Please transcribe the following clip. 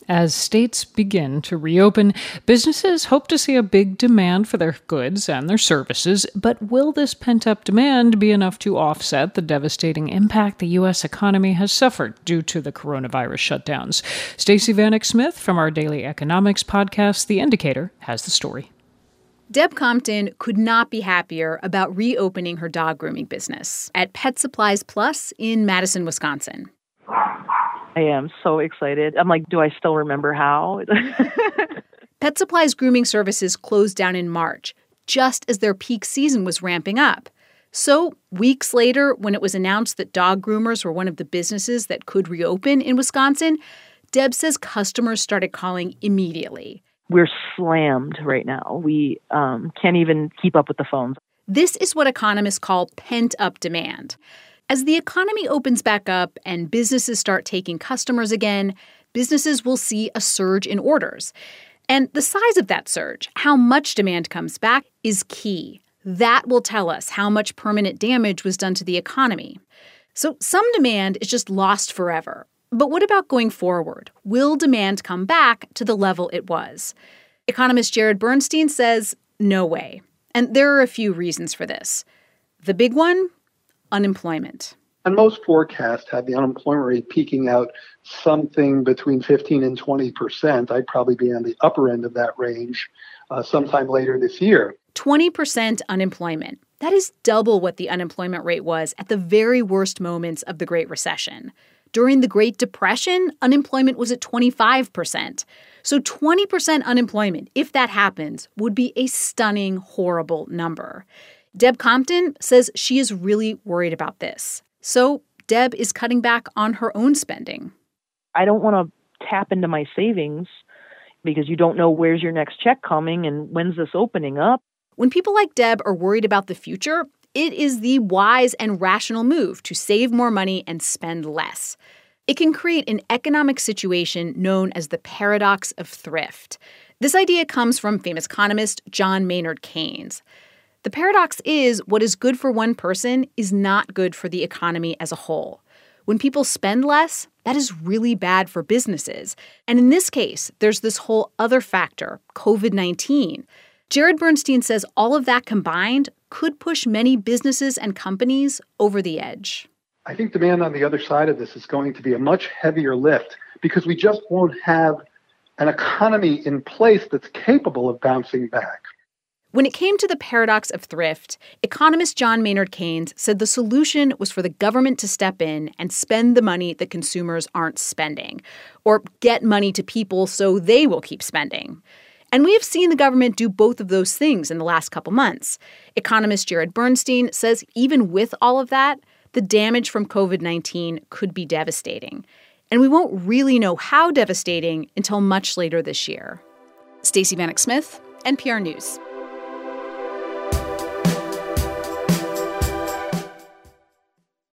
As states begin to reopen, businesses hope to see a big demand for their goods and their services, but will this pent-up demand be enough to offset the devastating impact the U.S. economy has suffered due to the coronavirus shutdowns? Stacey Vanek Smith from our daily economics podcast, The Indicator, has the story. Deb Compton could not be happier about reopening her dog grooming business at Pet Supplies Plus in Madison, Wisconsin. I am so excited. I'm like, do I still remember how? Pet Supplies grooming services closed down in March, just as their peak season was ramping up. So, weeks later, when it was announced that dog groomers were one of the businesses that could reopen in Wisconsin, Deb says customers started calling immediately. We're slammed right now. We can't even keep up with the phones. This is what economists call pent-up demand. As the economy opens back up and businesses start taking customers again, businesses will see a surge in orders. And the size of that surge, how much demand comes back, is key. That will tell us how much permanent damage was done to the economy. So some demand is just lost forever. But what about going forward? Will demand come back to the level it was? Economist Jared Bernstein says no way. And there are a few reasons for this. The big one? Unemployment. And most forecasts have the unemployment rate peaking out something between 15 and 20%. I'd probably be on the upper end of that range sometime later this year. 20% unemployment. That is double what the unemployment rate was at the very worst moments of the Great Recession. During the Great Depression, unemployment was at 25%. So 20% unemployment, if that happens, would be a stunning, horrible number. Deb Compton says she is really worried about this. So Deb is cutting back on her own spending. I don't want to tap into my savings because you don't know where's your next check coming and when's this opening up. When people like Deb are worried about the future, it is the wise and rational move to save more money and spend less. It can create an economic situation known as the paradox of thrift. This idea comes from famous economist John Maynard Keynes. The paradox is what is good for one person is not good for the economy as a whole. When people spend less, that is really bad for businesses. And in this case, there's this whole other factor, COVID-19. Jared Bernstein says all of that combined could push many businesses and companies over the edge. I think demand on the other side of this is going to be a much heavier lift because we just won't have an economy in place that's capable of bouncing back. When it came to the paradox of thrift, economist John Maynard Keynes said the solution was for the government to step in and spend the money that consumers aren't spending, or get money to people so they will keep spending. And we have seen the government do both of those things in the last couple months. Economist Jared Bernstein says even with all of that, the damage from COVID-19 could be devastating. And we won't really know how devastating until much later this year. Stacey Vanek Smith, NPR News.